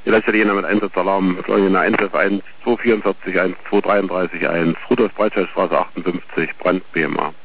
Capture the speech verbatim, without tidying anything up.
Vielleicht Italiener mit Einsatzsalarm, Florina N F eins zwei vierundvierzig eins zwei dreiunddreißig eins, Rudolf-Breitscheid-Straße achtundfünfzig, Brand B M A.